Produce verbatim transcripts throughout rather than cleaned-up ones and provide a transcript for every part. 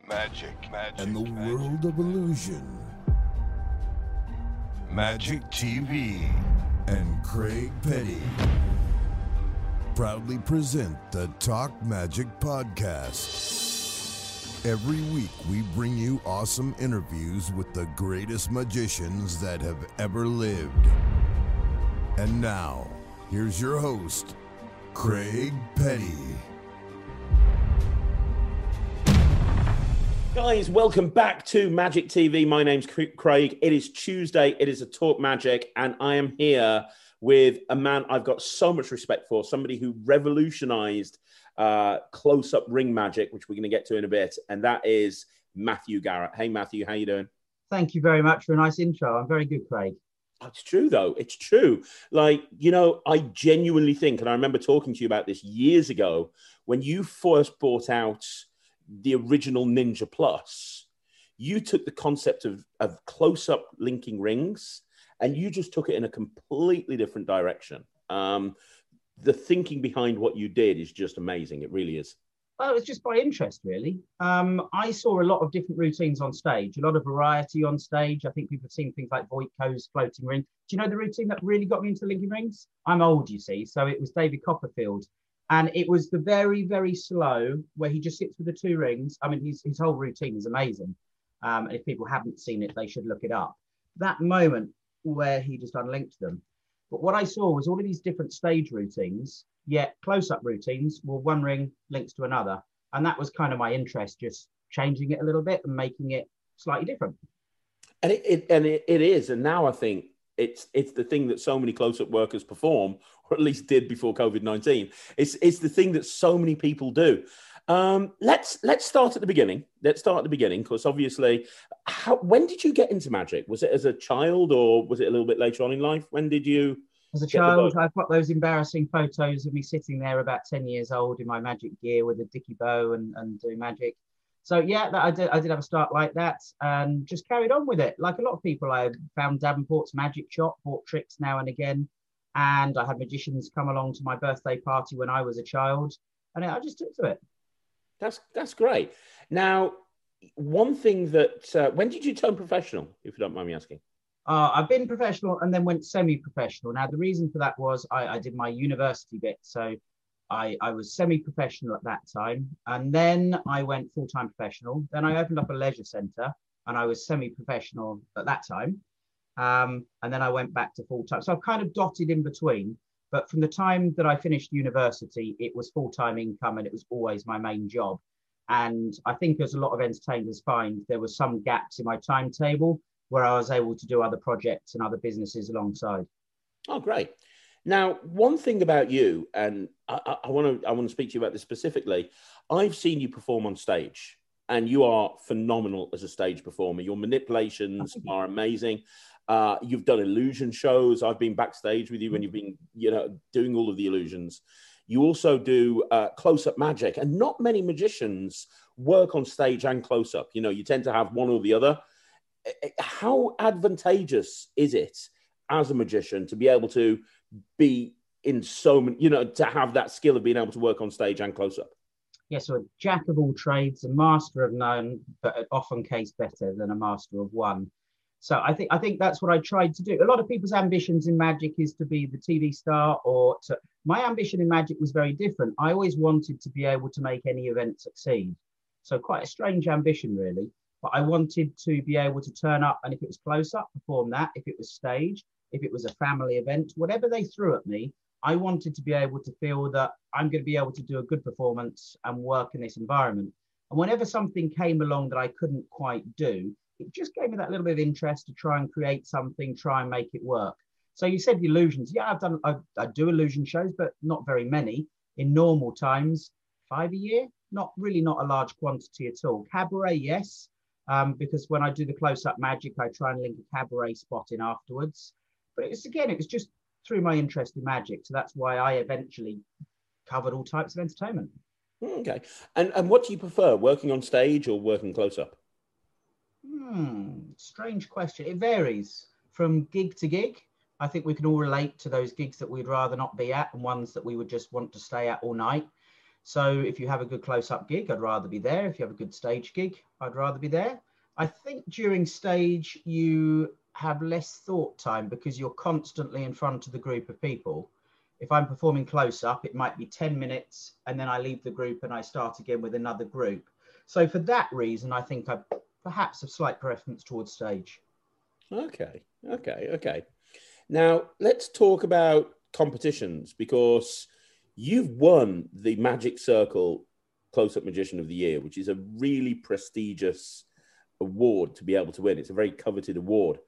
Magic, magic, and the magic, world of illusion. Magic T V and Craig Petty proudly present the Talk Magic Podcast. Every week we bring you awesome interviews with the greatest magicians that have ever lived. And now, here's your host, Craig Petty. Guys, welcome back to Magic T V. My name's Craig. It is Tuesday. It is a Talk Magic, and I am here with a man I've got so much respect for, somebody who revolutionized uh, close-up ring magic, which we're going to get to in a bit, and that is Matthew Garrett. Hey, Matthew, how you doing? Thank you very much for a nice intro. I'm very good, Craig. It's true, though. It's true. Like, you know, I genuinely think, and I remember talking to you about this years ago, when you first brought out the original Ninja Plus, you took the concept of, of close-up linking rings and you just took it in a completely different direction. Um, the thinking behind what you did is just amazing. It really is. Well, it's just by interest, really. Um, I saw a lot of different routines on stage, a lot of variety on stage. I think people have seen things like Voitko's floating ring. Do you know the routine that really got me into linking rings? I'm old, you see, so it was David Copperfield. And it was the very, very slow where he just sits with the two rings. I mean, his, his whole routine is amazing. Um, and if people haven't seen it, they should look it up. That moment where he just unlinked them. But what I saw was all of these different stage routines, yet close-up routines were one ring links to another. And that was kind of my interest, just changing it a little bit and making it slightly different. And it, it and it, it is. And now I think it's it's the thing that so many close-up workers perform, or at least did before COVID nineteen. It's it's the thing that so many people do. Um, let's let's start at the beginning. Let's start at the beginning, because obviously, how, when did you get into magic? Was it as a child, or was it a little bit later on in life? When did you? As a child, I've got those embarrassing photos of me sitting there about ten years old in my magic gear with a dicky bow and, and doing magic. So yeah, that I did. I did have a start like that, and just carried on with it. Like a lot of people, I found Davenport's magic shop, bought tricks now and again, and I had magicians come along to my birthday party when I was a child, and I just took to it. That's that's great. Now, one thing that uh, when did you turn professional, if you don't mind me asking? Uh, I've been professional and then went semi-professional. Now, the reason for that was I, I did my university bit, so I, I was semi-professional at that time, and then I went full-time professional. Then I opened up a leisure centre, and I was semi-professional at that time. Um, and then I went back to full-time. So I've kind of dotted in between. But from the time that I finished university, it was full-time income, and it was always my main job. And I think, as a lot of entertainers find, there were some gaps in my timetable where I was able to do other projects and other businesses alongside. Oh, great. Now, one thing about you, and I want to I want to speak to you about this specifically. I've seen you perform on stage, and you are phenomenal as a stage performer. Your manipulations are amazing. Uh, you've done illusion shows. I've been backstage with you when you've been, you know, doing all of the illusions. You also do uh, close-up magic, and not many magicians work on stage and close-up. You know, you tend to have one or the other. How advantageous is it as a magician to be able to be in so many, you know, to have that skill of being able to work on stage and close up? Yeah, so a jack of all trades, a master of none, but often case better than a master of one. So I think I think that's what I tried to do. A lot of people's ambitions in magic is to be the T V star, or to, my ambition in magic was very different. I always wanted to be able to make any event succeed. So quite a strange ambition, really. But I wanted to be able to turn up, and if it was close up, perform that. If it was stage, if it was a family event, whatever they threw at me, I wanted to be able to feel that I'm going to be able to do a good performance and work in this environment. And whenever something came along that I couldn't quite do, it just gave me that little bit of interest to try and create something, try and make it work. So you said illusions. Yeah, I've done, I, I do illusion shows, but not very many. In normal times, five a year, not really not a large quantity at all. Cabaret, yes. Um, because when I do the close-up magic, I try and link a cabaret spot in afterwards. But it's again, it was just through my interest in magic. So that's why I eventually covered all types of entertainment. Okay. And and what do you prefer, working on stage or working close-up? Hmm, strange question. It varies from gig to gig. I think we can all relate to those gigs that we'd rather not be at and ones that we would just want to stay at all night. So if you have a good close-up gig, I'd rather be there. If you have a good stage gig, I'd rather be there. I think during stage, you have less thought time because you're constantly in front of the group of people. If I'm performing close-up, it might be ten minutes, and then I leave the group and I start again with another group. So for that reason, I think I perhaps have slight preference towards stage. Okay, okay, okay. Now, let's talk about competitions, because you've won the Magic Circle Close-Up Magician of the Year, which is a really prestigious award to be able to win. It's a very coveted award.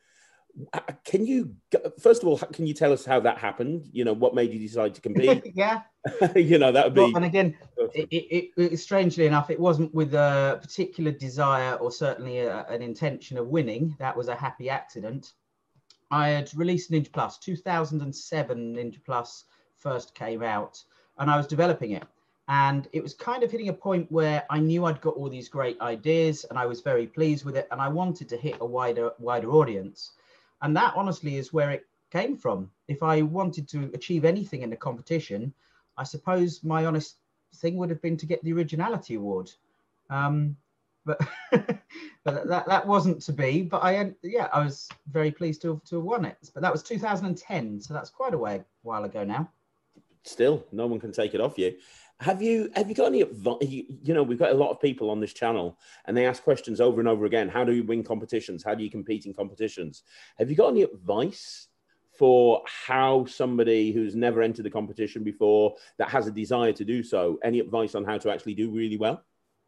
Can you, first of all, can you tell us how that happened? You know, what made you decide to compete? Yeah. You know, that would be... Well, and again, it, it, it, strangely enough, it wasn't with a particular desire or certainly a, an intention of winning. That was a happy accident. I had released Ninja Plus, two thousand seven Ninja Plus first came out, and I was developing it. And it was kind of hitting a point where I knew I'd got all these great ideas and I was very pleased with it. And I wanted to hit a wider, wider audience. And that honestly is where it came from. If I wanted to achieve anything in the competition, I suppose my honest thing would have been to get the Originality Award. Um, but but that, that wasn't to be. But I, yeah, I was very pleased to have, to have won it. But that was two thousand ten. So that's quite a way, while ago now. Still, no one can take it off you. Have you have you got any advice? You, you know, we've got a lot of people on this channel and they ask questions over and over again. How do you win competitions? How do you compete in competitions? Have you got any advice for how somebody who's never entered the competition before, that has a desire to do so, any advice on how to actually do really well?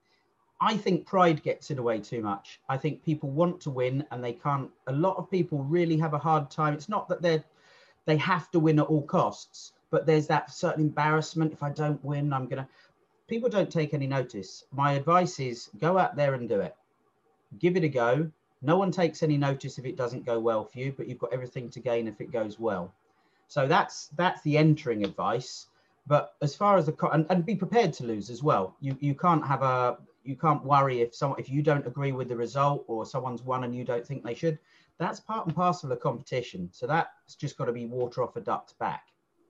I think pride gets in the way too much. I think people want to win and they can't. A lot of people really have a hard time. It's not that they're they have to win at all costs, but there's that certain embarrassment. If I don't win, I'm going to... People don't take any notice. My advice is go out there and do it. Give it a go. No one takes any notice if it doesn't go well for you, but you've got everything to gain if it goes well. So that's that's the entering advice. But as far as the... And, and be prepared to lose as well. You you can't have a... You can't worry if someone, if you don't agree with the result or someone's won and you don't think they should. That's part and parcel of competition. So that's just got to be water off a duck's back.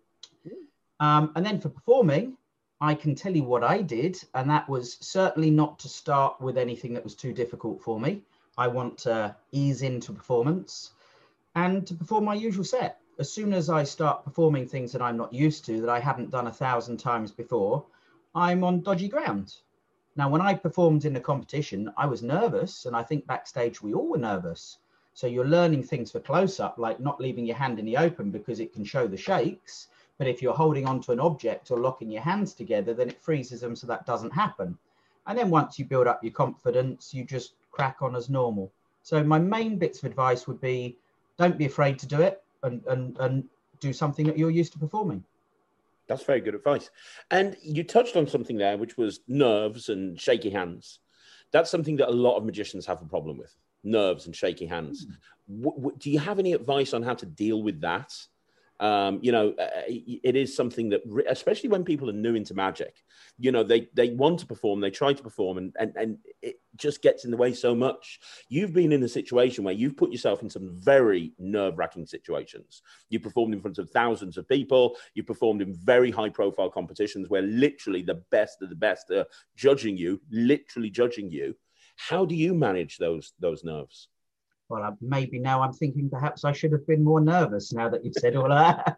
Um, and then for performing, I can tell you what I did, and that was certainly not to start with anything that was too difficult for me. I want to ease into performance and to perform my usual set. As soon as I start performing things that I'm not used to, that I haven't done a thousand times before, I'm on dodgy ground. Now, when I performed in the competition, I was nervous, and I think backstage we all were nervous. So you're learning things for close-up, like not leaving your hand in the open because it can show the shakes. But if you're holding onto an object or locking your hands together, then it freezes them so that doesn't happen. And then once you build up your confidence, you just crack on as normal. So my main bits of advice would be, don't be afraid to do it and, and, and do something that you're used to performing. That's very good advice. And you touched on something there, which was nerves and shaky hands. That's something that a lot of magicians have a problem with, nerves and shaky hands. Mm. W- w- do you have any advice on how to deal with that? Um, you know, uh, it is something that, re- especially when people are new into magic, you know, they, they want to perform, they try to perform, and, and, and it just gets in the way so much. You've been in a situation where you've put yourself in some very nerve-wracking situations. You performed in front of thousands of people. You performed in very high-profile competitions where literally the best of the best are judging you, literally judging you. How do you manage those those nerves? Well, maybe now I'm thinking perhaps I should have been more nervous now that you've said all that.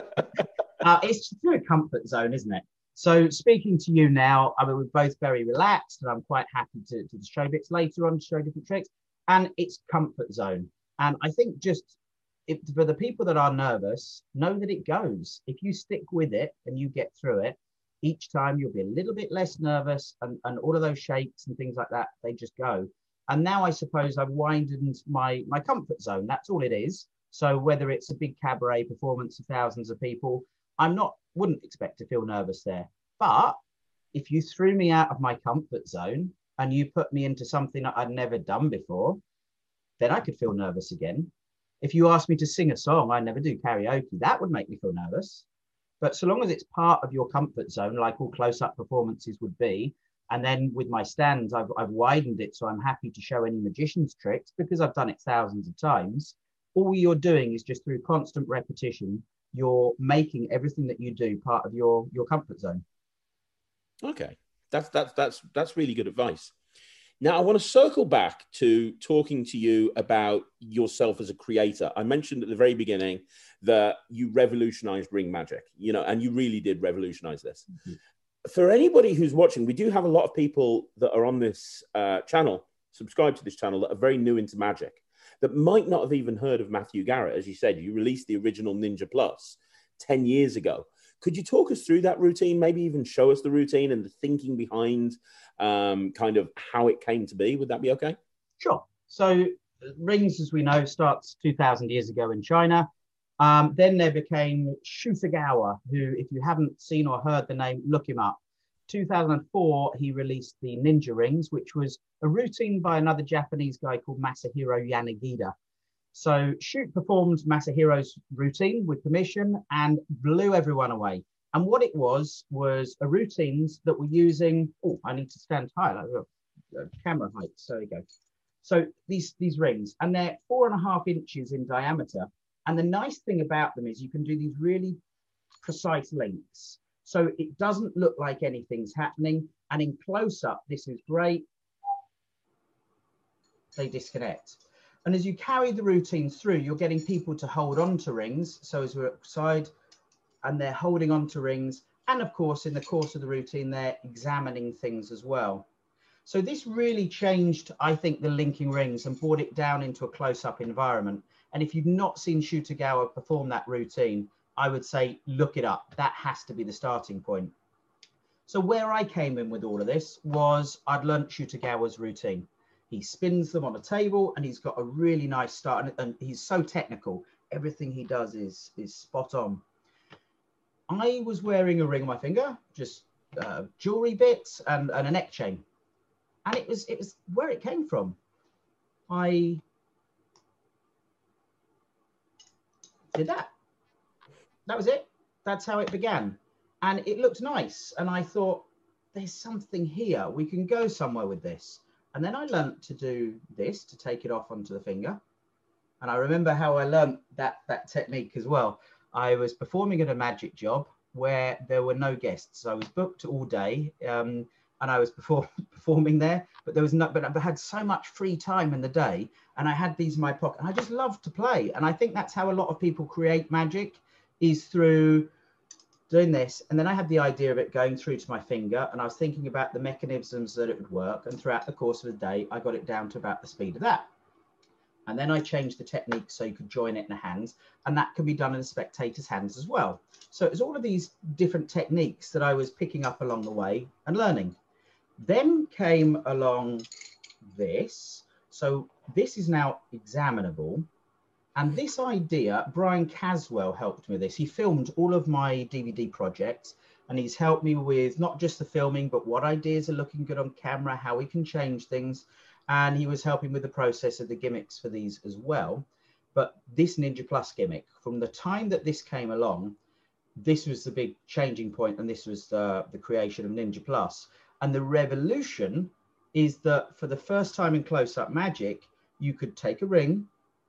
uh, it's through a comfort zone, isn't it? So speaking to you now, I mean, we're both very relaxed and I'm quite happy to, to show bits later on, to show different tricks. And it's comfort zone. And I think just if, for the people that are nervous, know that it goes. If you stick with it and you get through it, each time you'll be a little bit less nervous and, and all of those shakes and things like that, they just go. And now I suppose I've widened my, my comfort zone. That's all it is. So whether it's a big cabaret performance of thousands of people, I'm not, wouldn't expect to feel nervous there. But if you threw me out of my comfort zone and you put me into something that I'd never done before, then I could feel nervous again. If you asked me to sing a song, I never do karaoke, that would make me feel nervous. But so long as it's part of your comfort zone, like all close-up performances would be, and then with my stands, I've, I've widened it so I'm happy to show any magician's tricks because I've done it thousands of times. All you're doing is just through constant repetition, you're making everything that you do part of your, your comfort zone. Okay, that's that's that's that's really good advice. Now, I want to circle back to talking to you about yourself as a creator. I mentioned at the very beginning that you revolutionized ring magic, you know, and you really did revolutionize this. Mm-hmm. For anybody who's watching, we do have a lot of people that are on this uh, channel, subscribe to this channel, that are very new into magic, that might not have even heard of Matthew Garrett. As you said, you released the original Ninja Plus ten years ago. Could you talk us through that routine, maybe even show us the routine and the thinking behind um, kind of how it came to be? Would that be okay? Sure. So rings, as we know, starts two thousand years ago in China. Um, then there became Shu Tagawa, who, if you haven't seen or heard the name, look him up. two thousand four, he released the Ninja Rings, which was a routine by another Japanese guy called Masahiro Yanagida. So Shoot performed Masahiro's routine with permission and blew everyone away. And what it was, was a routines that were using, oh, I need to stand high, like uh, camera height, so there you go. So these, these rings, and they're four and a half inches in diameter. And the nice thing about them is you can do these really precise links. So it doesn't look like anything's happening. And in close up, this is great. They disconnect. And as you carry the routines through, you're getting people to hold on to rings. So as we're outside and they're holding on to rings. And of course, in the course of the routine, they're examining things as well. So this really changed, I think, the linking rings and brought it down into a close-up environment. And if you've not seen Shu Tagawa perform that routine, I would say, look it up. That has to be the starting point. So where I came in with all of this was I'd learned Shu Tagawa's routine. He spins them on a table and he's got a really nice start. And, and he's so technical. Everything he does is, is spot on. I was wearing a ring on my finger, just uh, jewelry bits and, and a neck chain. And it was, it was where it came from. I did that. That was it. That's how it began. And it looked nice. And I thought, there's something here. We can go somewhere with this. And then I learned to do this, to take it off onto the finger. And I remember how I learned that, that technique as well. I was performing at a magic job where there were no guests. I was booked all day. Um, and I was perform performing there, but there was no, but I had so much free time in the day and I had these in my pocket and I just loved to play. And I think that's how a lot of people create magic, is through doing this. And then I had the idea of it going through to my finger and I was thinking about the mechanisms that it would work. And throughout the course of the day, I got it down to about the speed of that. And then I changed the technique so you could join it in the hands, and that can be done in the spectator's hands as well. So it's all of these different techniques that I was picking up along the way and learning. Then came along this. So this is now examinable. And this idea, Brian Caswell helped me with this. He filmed all of my D V D projects and he's helped me with not just the filming, but what ideas are looking good on camera, how we can change things. And he was helping with the process of the gimmicks for these as well. But this Ninja Plus gimmick, from the time that this came along, this was the big changing point, and this was the, the creation of Ninja Plus. And the revolution is that for the first time in close-up magic, you could take a ring,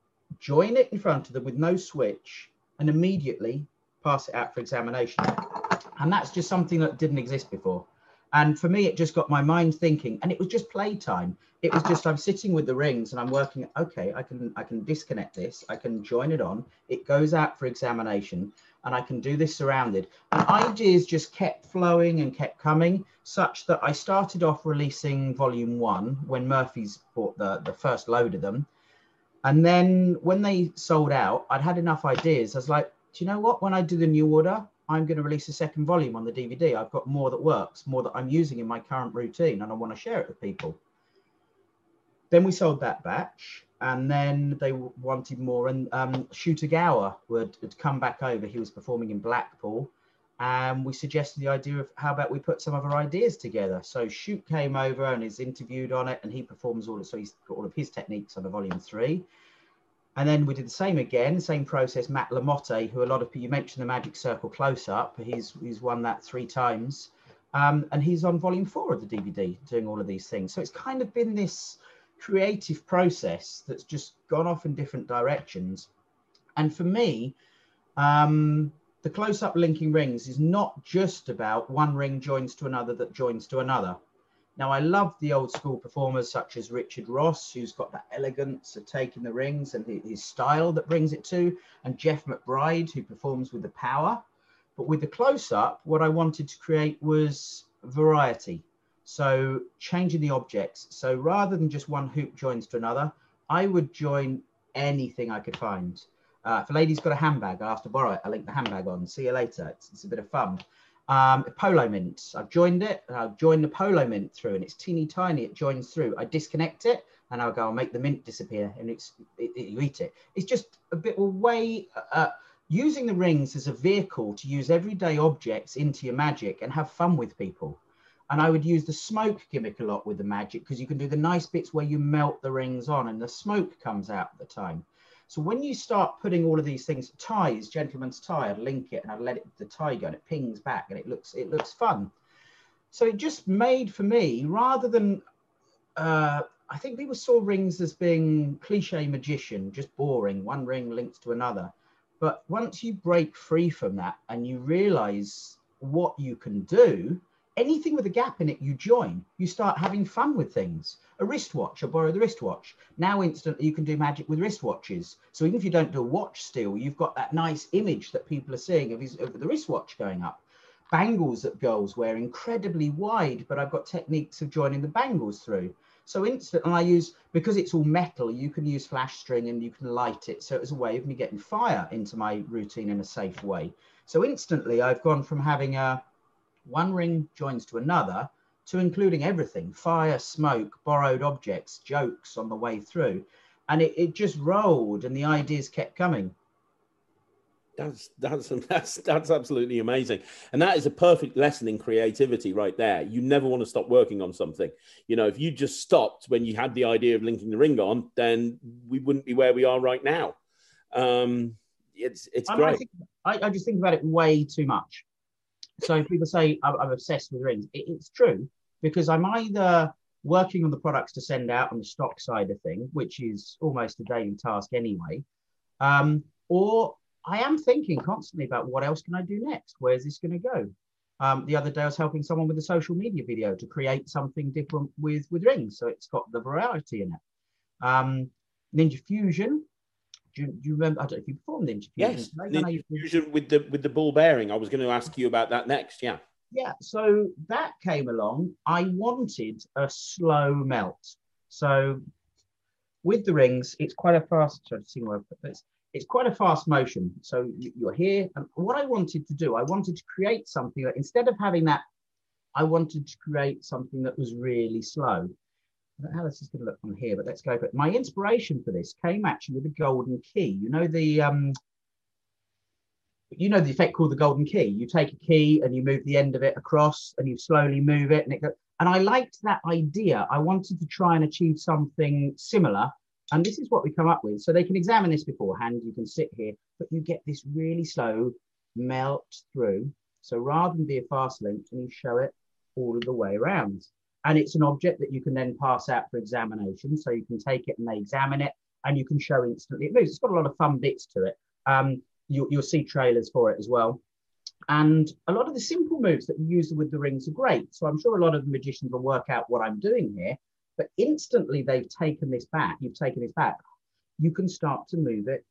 join it in front of them with no switch, and immediately pass it out for examination. And that's just something that didn't exist before. And for me, it just got my mind thinking, and it was just playtime. It was just, I'm sitting with the rings and I'm working, okay, I can, I can disconnect this. I can join it on. It goes out for examination and I can do this surrounded. And ideas just kept flowing and kept coming, such that I started off releasing volume one when Murphy's bought the, the first load of them. And then when they sold out, I'd had enough ideas. I was like, do you know what? When I do the new order, I'm going to release a second volume on the D V D. I've got more that works, more that I'm using in my current routine, and I want to share it with people. Then we sold that batch, and then they wanted more. And um, Shu Tagawa would had come back over. He was performing in Blackpool, and we suggested the idea of how about we put some of our ideas together. So Shoot came over and is interviewed on it, and he performs all of, so he's got all of his techniques on the volume three. And then we did the same again, same process. Matt Lamotte, who a lot of people, you mentioned the Magic Circle close-up, he's he's won that three times. Um, and he's on volume four of the D V D doing all of these things. So it's kind of been this creative process that's just gone off in different directions. And for me, um, the close-up linking rings is not just about one ring joins to another that joins to another. Now, I love the old school performers such as Richard Ross, who's got that elegance of taking the rings and his style that brings it to, and Jeff McBride, who performs with the power. But with the close-up, what I wanted to create was variety. So changing the objects. So rather than just one hoop joins to another, I would join anything I could find. Uh, if a lady's got a handbag, I have to borrow it. I link the handbag on. See you later. It's, it's a bit of fun. Um, polo mint. I've joined it, and I've joined the polo mint through, and it's teeny tiny. It joins through. I disconnect it, and I'll go and make the mint disappear, and it's it, it, you eat it. It's just a bit of a way uh, using the rings as a vehicle to use everyday objects into your magic and have fun with people. And I would use the smoke gimmick a lot with the magic, because you can do the nice bits where you melt the rings on and the smoke comes out at the time. So when you start putting all of these things, ties, gentleman's tie, I'd link it and I'd let it, the tie go, and it pings back, and it looks it looks fun. So it just made for me, rather than, uh, I think people saw rings as being cliche magician, just boring, one ring links to another. But once you break free from that and you realize what you can do, anything with a gap in it you join, you start having fun with things. A wristwatch, I borrow the wristwatch. Now instantly you can do magic with wristwatches. So even if you don't do a watch still, you've got that nice image that people are seeing of, his, of the wristwatch going up. Bangles that girls wear, incredibly wide, but I've got techniques of joining the bangles through. So instant, and I use, because it's all metal, you can use flash string and you can light it. So it's a way of me getting fire into my routine in a safe way. So instantly I've gone from having a one ring joins to another to including everything: fire, smoke, borrowed objects, jokes on the way through. And it, it just rolled and the ideas kept coming. That's, that's, that's, that's absolutely amazing. And that is a perfect lesson in creativity right there. You never want to stop working on something. You know, if you just stopped when you had the idea of linking the ring on, then we wouldn't be where we are right now. Um, it's it's I, great. I, think, I, I just think about it way too much. So people say I'm, I'm obsessed with rings. It, it's true, because I'm either working on the products to send out on the stock side of thing, which is almost a daily task anyway, um, or I am thinking constantly about what else can I do next? Where's this going to go? Um, the other day I was helping someone with a social media video to create something different with, with rings. So it's got the variety in it. Um, Ninja Fusion. Do you, do you remember? I don't know if you performed Ninja Fusion. Yes, I Ninja Fusion with the with the ball bearing. I was going to ask you about that next. Yeah. Yeah. So that came along. I wanted a slow melt. So with the rings, it's quite a fast. Try to see where I put this. It's quite a fast motion. So you're here, and what I wanted to do, I wanted to create something that, instead of having that, I wanted to create something that was really slow. I don't know how this is going to look on here, but let's go for it. My inspiration for this came actually with the golden key. You know the um, you know the effect called the golden key. You take a key and you move the end of it across, and you slowly move it, and it goes. And I liked that idea. I wanted to try and achieve something similar, and this is what we come up with. So they can examine this beforehand. You can sit here, but you get this really slow melt through. So rather than be a fast link, you show it all the way around. And it's an object that you can then pass out for examination. So you can take it and they examine it, and you can show instantly it moves. It's got a lot of fun bits to it. Um, you, you'll see trailers for it as well. And a lot of the simple moves that you use with the rings are great. So I'm sure a lot of the magicians will work out what I'm doing here, but instantly they've taken this back. You've taken this back. You can start to move it.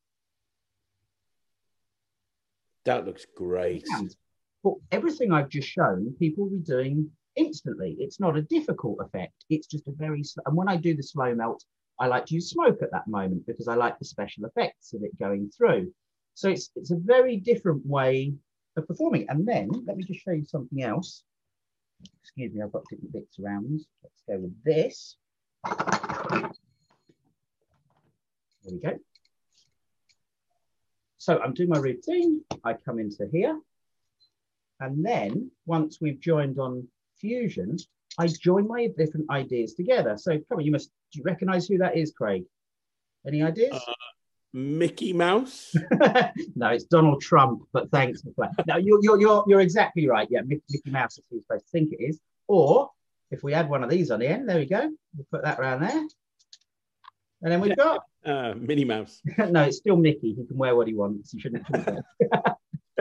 That looks great. But everything I've just shown, people will be doing instantly. It's not a difficult effect. It's just a very slow. And when I do the slow melt, I like to use smoke at that moment because I like the special effects of it going through. So it's it's a very different way of performing. And then let me just show you something else. Excuse me, I've got different bits around. Let's go with this. There we go. So I'm doing my routine. I come into here. And then once we've joined on Fusion, I join my different ideas together. So come on, you must, do you recognize who that is, Craig? Any ideas? Uh, Mickey Mouse? No, it's Donald Trump, but thanks for playing. No, you're, you're, you're, you're exactly right. Yeah, Mickey, Mickey Mouse is who you're supposed to think it is. Or if we add one of these on the end, there we go. We'll put that around there. And then we've yeah. got... Uh, Minnie Mouse. No, it's still Mickey. He can wear what he wants. He shouldn't.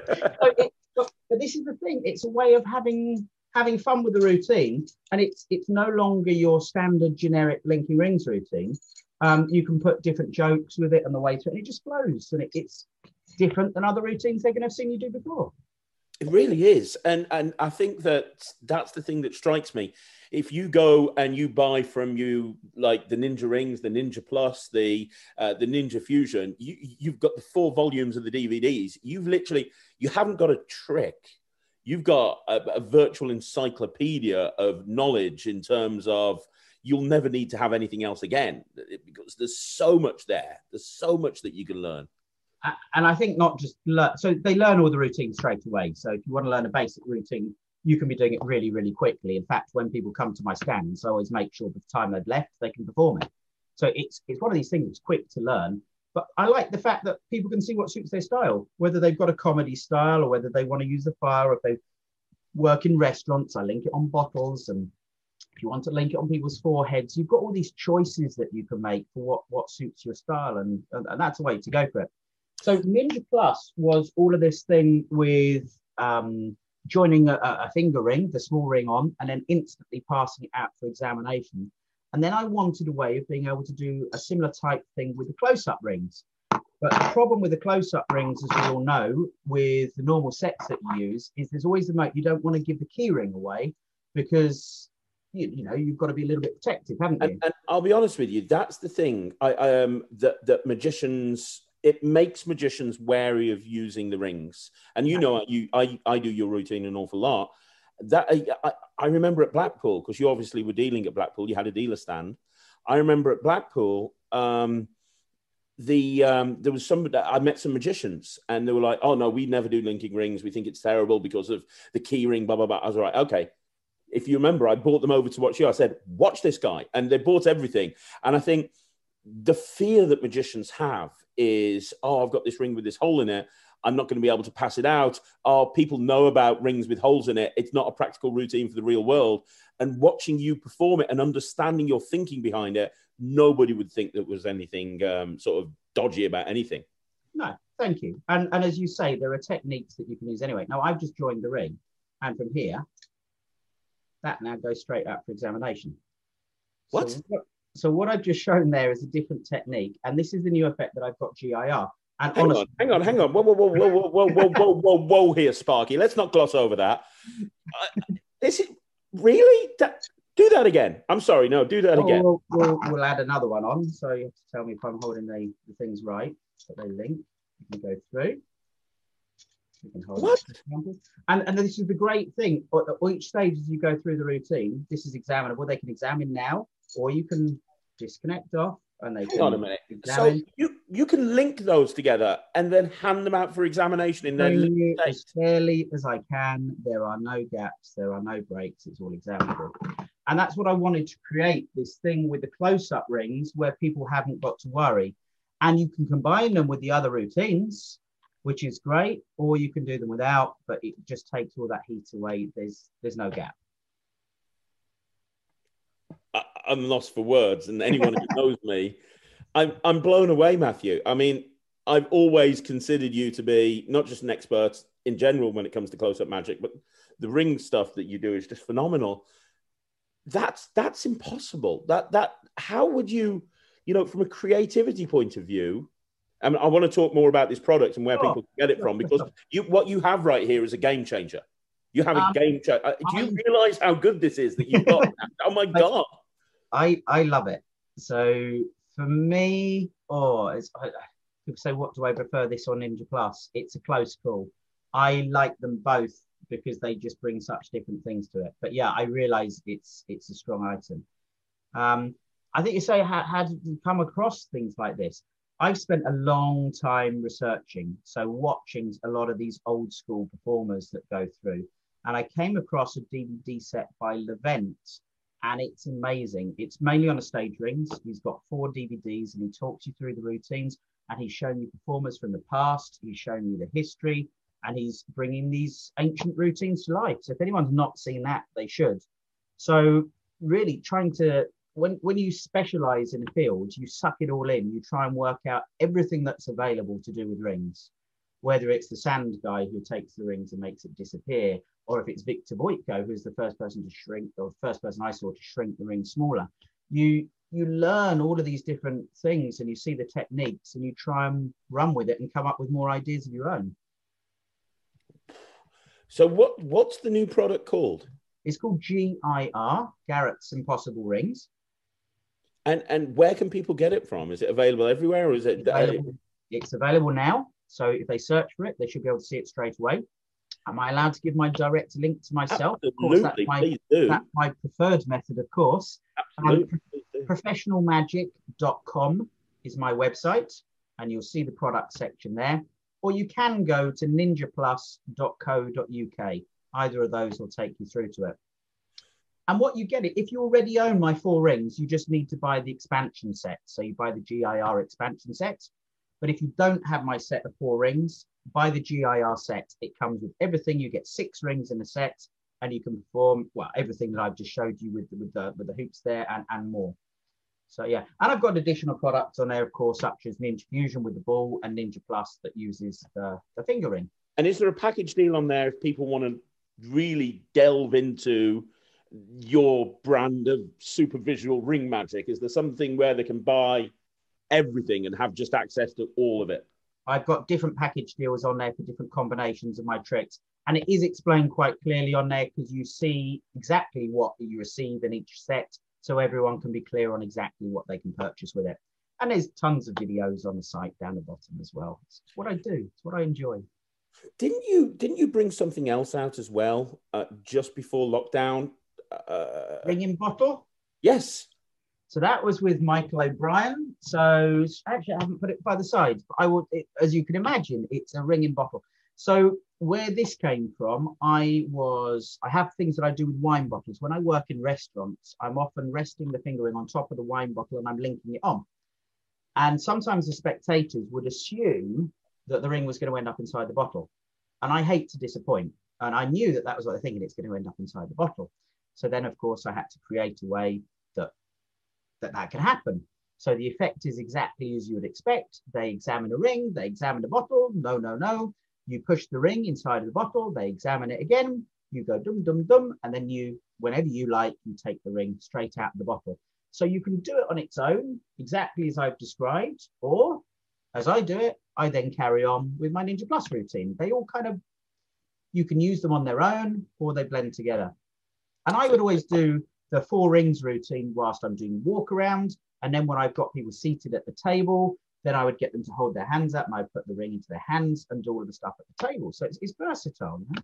So it, but, but this is the thing. It's a way of having having fun with the routine, and it's it's no longer your standard generic linking rings routine. Um, you can put different jokes with it and the way to it, and it just flows, and it, it's different than other routines they're going to have seen you do before. It really is. And and I think that that's the thing that strikes me. If you go and you buy from you like the Ninja Rings, the Ninja Plus, the uh, the Ninja Fusion, you, you've got the four volumes of the D V Ds. You've literally, you haven't got a trick. You've got a, a virtual encyclopedia of knowledge in terms of you'll never need to have anything else again, because there's so much there. There's so much that you can learn. And I think not just learn, so they learn all the routines straight away. So if you want to learn a basic routine, you can be doing it really, really quickly. In fact, when people come to my stands, I always make sure by the time they've left, they can perform it. So it's it's one of these things that's quick to learn. But I like the fact that people can see what suits their style, whether they've got a comedy style or whether they want to use the fire, or if they work in restaurants, I link it on bottles. And if you want to link it on people's foreheads, you've got all these choices that you can make for what, what suits your style. And, and, and that's the way to go for it. So Ninja Plus was all of this thing with um, joining a, a finger ring, the small ring on, and then instantly passing it out for examination. And then I wanted a way of being able to do a similar type thing with the close-up rings. But the problem with the close-up rings, as we all know, with the normal sets that you use, is there's always the moat. You don't want to give the key ring away because, you, you know, you've got to be a little bit protective, haven't you? And, and I'll be honest with you, that's the thing. I um that that magicians, it makes magicians wary of using the rings. And you know, you I I do your routine an awful lot. That I, I remember at Blackpool, because you obviously were dealing at Blackpool, you had a dealer stand. I remember at Blackpool, um, the um, there was somebody, I met some magicians, and they were like, "Oh no, we never do linking rings. We think it's terrible because of the key ring." Blah blah blah. I was like, "Okay." If you remember, I brought them over to watch you. I said, "Watch this guy," and they bought everything. And I think the fear that magicians have is, "Oh, I've got this ring with this hole in it. I'm not going to be able to pass it out." Oh, people know about rings with holes in it. It's not a practical routine for the real world. And watching you perform it and understanding your thinking behind it, nobody would think there was anything um, sort of dodgy about anything. No, thank you. And, and as you say, there are techniques that you can use anyway. Now, I've just joined the ring. And from here, that now goes straight up for examination. What? So, so what I've just shown there is a different technique. And this is the new effect that I've got G I R. And hang honestly, on, hang on, hang on. Whoa, whoa, whoa, whoa, whoa, whoa, whoa, whoa, whoa, whoa here, Sparky. Let's not gloss over that. Uh, is it really? That, do that again. I'm sorry. No, do that again. We'll, we'll, we'll add another one on. So you have to tell me if I'm holding the, the things right, so they link. You can go through. You can hold what? And, and this is the great thing. At each stage as you go through the routine, this is examinable. They can examine now, or you can disconnect off. And they Hang on a minute. Examine. So you, you can link those together and then hand them out for examination in their as clearly as I can. There are no gaps. There are no breaks. It's all examinable. And that's what I wanted to create, this thing with the close-up rings where people haven't got to worry. And you can combine them with the other routines, which is great, or you can do them without, but it just takes all that heat away. There's, there's no gap. I'm lost for words, and anyone who knows me, I'm I'm blown away, Matthew. I mean, I've always considered you to be not just an expert in general when it comes to close-up magic, but the ring stuff that you do is just phenomenal. That's that's impossible. That that how would you, you know, from a creativity point of view? I mean, I want to talk more about this product and where oh, people can get it from, because you what you have right here is a game changer. You have a um, game changer. Do you I, realize how good this is that you've got? Oh my God. I, I love it. So for me, oh, it's, I, people say, what do I prefer, this or Ninja Plus? It's a close call. I like them both because they just bring such different things to it. But yeah, I realize it's it's a strong item. Um, I think you say, how, how did you come across things like this? I've spent a long time researching, so watching a lot of these old school performers that go through. And I came across a D V D set by Levent. And it's amazing. It's mainly on a stage rings. He's got four D V Ds and he talks you through the routines, and he's showing you performers from the past. He's showing you the history, and he's bringing these ancient routines to life. So if anyone's not seen that, they should. So really trying to, when, when you specialize in a field, you suck it all in. You try and work out everything that's available to do with rings. whether it's the sand guy who takes the rings and makes it disappear, or if it's Victor Voitko, who's the first person to shrink, or the first person I saw to shrink the ring smaller. You you learn all of these different things, and you see the techniques, and you try and run with it and come up with more ideas of your own. So what what's the new product called? It's called G I R, Garrett's Impossible Rings. And and where can people get it from? Is it available everywhere, or is it? It's available, it's available now. So if they search for it, they should be able to see it straight away. Am I allowed to give my direct link to myself? Absolutely, of course, that's my, please do. That's my preferred method, of course. Absolutely. Um, professional magic dot com is my website, and you'll see the product section there. Or you can go to ninja plus dot co dot U K. Either of those will take you through to it. And what you get it, if you already own my four rings, you just need to buy the expansion set. So you buy the G I R expansion set. But if you don't have my set of four rings, buy the G I R set. It comes with everything. You get six rings in a set, and you can perform, well, everything that I've just showed you with, with, the, with the hoops there and, and more. So yeah, and I've got additional products on there, of course, such as Ninja Fusion with the ball and Ninja Plus that uses the, the finger ring. And is there a package deal on there if people want to really delve into your brand of super visual ring magic? Is there something where they can buy everything and have just access to all of it? I've got different package deals on there for different combinations of my tricks. And it is explained quite clearly on there because you see exactly what you receive in each set. So everyone can be clear on exactly what they can purchase with it. And there's tons of videos on the site down the bottom as well. It's what I do. It's what I enjoy. Didn't you didn't you bring something else out as well uh, just before lockdown? Uh, Ringing bottle? Yes. So that was with Michael O'Brien. So actually, I haven't put it by the side, but I would, it, as you can imagine, it's a ringing bottle. So where this came from, I was, I have things that I do with wine bottles. When I work in restaurants, I'm often resting the finger ring on top of the wine bottle and I'm linking it on. And sometimes the spectators would assume that the ring was going to end up inside the bottle. And I hate to disappoint. And I knew that that was what they're thinking, it's going to end up inside the bottle. So then, of course, I had to create a way that that, that can happen. So the effect is exactly as you would expect. They examine a ring, they examine a bottle. No, no, no. You push the ring inside of the bottle, they examine it again. You go dum, dum, dum. And then you, whenever you like, you take the ring straight out of the bottle. So you can do it on its own, exactly as I've described, or as I do it, I then carry on with my Ninja Plus routine. They all kind of, you can use them on their own or they blend together. And I would always do the four rings routine whilst I'm doing walk around. And then when I've got people seated at the table, then I would get them to hold their hands up and I'd put the ring into their hands and do all of the stuff at the table. So it's, it's versatile. You know?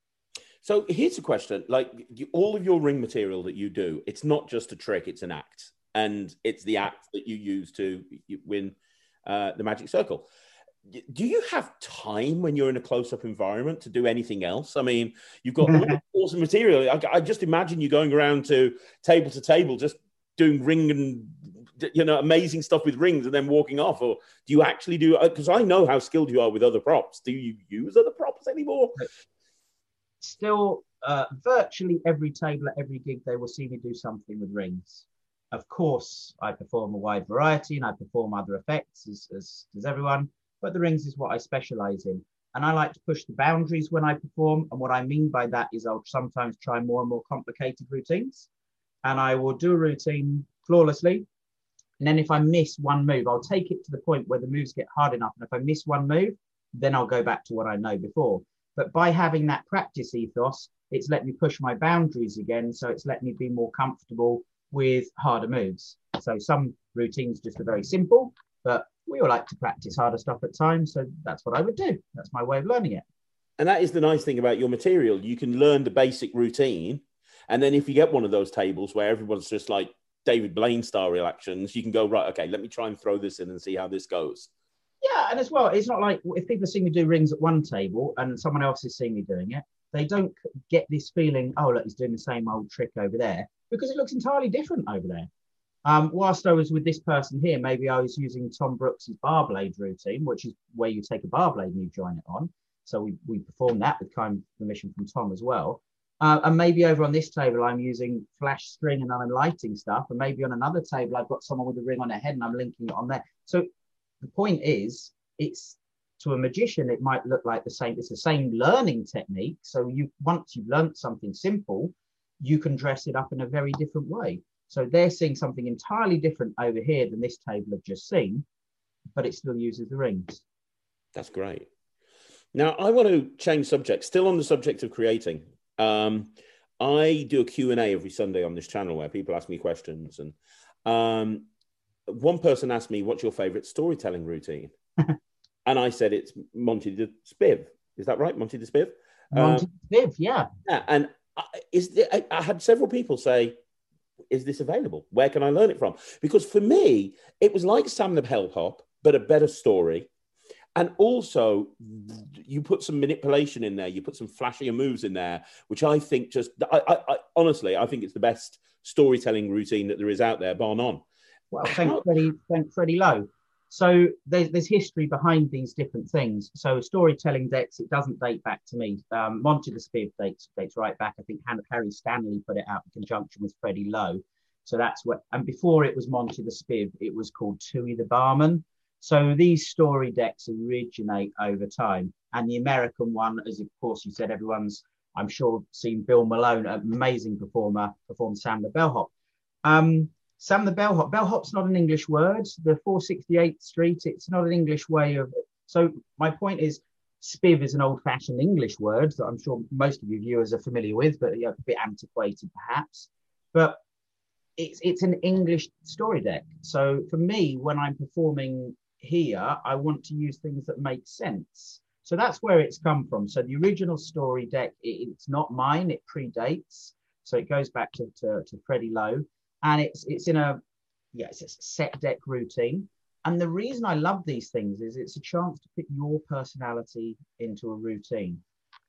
So here's a question, like you, all of your ring material that you do, it's not just a trick, it's an act. And it's the act that you use to win uh, the Magic Circle. Do you have time when you're in a close-up environment to do anything else? I mean, you've got all the awesome material. I, I just imagine you going around to table to table, just doing ring and, you know, amazing stuff with rings and then walking off. Or do you actually do, because I know how skilled you are with other props. Do you use other props anymore? Still, uh, virtually every table at every gig, they will see me do something with rings. Of course, I perform a wide variety and I perform other effects as, as does everyone. But the rings is what I specialize in. And I like to push the boundaries when I perform. And what I mean by that is I'll sometimes try more and more complicated routines. And I will do a routine flawlessly. And then if I miss one move, I'll take it to the point where the moves get hard enough. And if I miss one move, then I'll go back to what I know before. But by having that practice ethos, it's let me push my boundaries again. So it's let me be more comfortable with harder moves. So some routines just are very simple, but we all like to practice harder stuff at times. So that's what I would do. That's my way of learning it. And that is the nice thing about your material. You can learn the basic routine. And then if you get one of those tables where everyone's just like David Blaine style reactions, you can go, right, okay, let me try and throw this in and see how this goes. Yeah, and as well, it's not like if people see me do rings at one table and someone else is seeing me doing it, they don't get this feeling, oh, look, he's doing the same old trick over there, because it looks entirely different over there. Um, whilst I was with this person here, maybe I was using Tom Brooks's bar blade routine, which is where you take a bar blade and you join it on. So we, we performed that with kind permission from Tom as well. Uh, and maybe over on this table, I'm using flash string and I'm lighting stuff. And maybe on another table, I've got someone with a ring on their head and I'm linking it on there. So the point is, it's To a magician, it might look like the same. It's the same learning technique. So you once you've learned something simple, you can dress it up in a very different way. So they're seeing something entirely different over here than this table have just seen, but it still uses the rings. That's great. Now, I want to change subjects, still on the subject of creating. Um, I do a Q and A every Sunday on this channel where people ask me questions. And um, one person asked me, what's your favorite storytelling routine? And I said, it's Monty the Spiv. Is that right? Monty the Spiv? Monty um, the Spiv, yeah. Yeah. And I, is there, I, I had several people say, is this available? Where can I learn it from? Because for me, it was like Sam the Bellhop, but a better story. And also, you put some manipulation in there. You put some flashier moves in there, which I think just, I, I, I honestly, I think it's the best storytelling routine that there is out there, bar none. Well, thanks, Freddie, thanks, Freddie Lowe. So there's, there's history behind these different things. So storytelling decks, it doesn't date back to me. Um, Monty the Spiv dates, dates right back. I think Harry Stanley put it out in conjunction with Freddie Lowe. So that's what, and before it was Monty the Spiv, it was called Tui the Barman. So these story decks originate over time. And the American one, as of course you said, everyone's, I'm sure, seen Bill Malone, an amazing performer, perform Sam the Bellhop. Um, Sam the Bellhop. Bellhop's not an English word. The four sixty-eighth Street, it's not an English way of... So my point is, spiv is an old-fashioned English word that I'm sure most of you viewers are familiar with, but you know, a bit antiquated perhaps. But it's, it's an English story deck. So for me, when I'm performing here, I want to use things that make sense. So that's where it's come from. So the original story deck, it, it's not mine, it predates. So it goes back to, to, to Freddie Lowe. And it's it's in a, yeah, it's a set deck routine. And the reason I love these things is it's a chance to put your personality into a routine.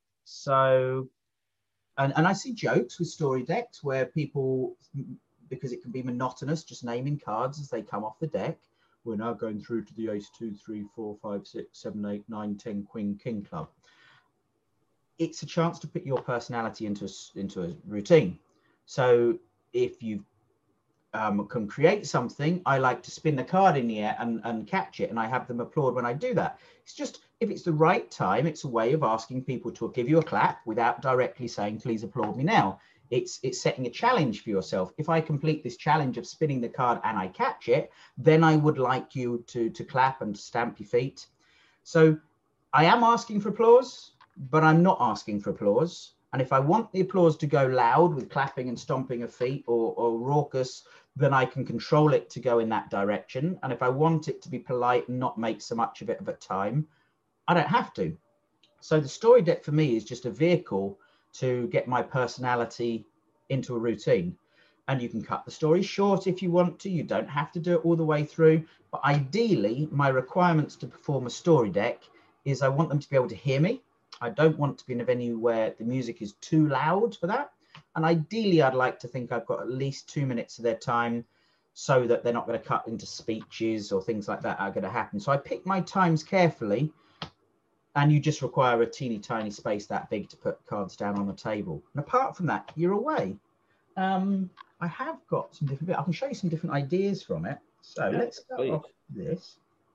So, and, and I see jokes with story decks where people, because it can be monotonous, just naming cards as they come off the deck. We're now going through to the ace, two, three, four, five, six, seven, eight, nine, ten, queen, king club. It's a chance to put your personality into a, into a routine. So if you um, can create something, I like to spin the card in the air and, and catch it. And I have them applaud when I do that. It's just, if it's the right time, it's a way of asking people to give you a clap without directly saying, please applaud me now. It's, it's setting a challenge for yourself. If I complete this challenge of spinning the card and I catch it, then I would like you to, to clap and to stamp your feet. So I am asking for applause, but I'm not asking for applause. And if I want the applause to go loud with clapping and stomping of feet or, or raucous, then I can control it to go in that direction. And if I want it to be polite and not make so much of it of a time, I don't have to. So the story deck for me is just a vehicle to get my personality into a routine. And you can cut the story short if you want to. You don't have to do it all the way through. But ideally, my requirements to perform a story deck is I want them to be able to hear me. I don't want to be in a venue where the music is too loud for that. And ideally, I'd like to think I've got at least two minutes of their time so that they're not going to cut into speeches or things like that are going to happen. So I pick my times carefully, and you just require a teeny tiny space that big to put cards down on the table. And apart from that, you're away. Um, I have got some different, I can show you some different ideas from it. So yeah, let's start off with this.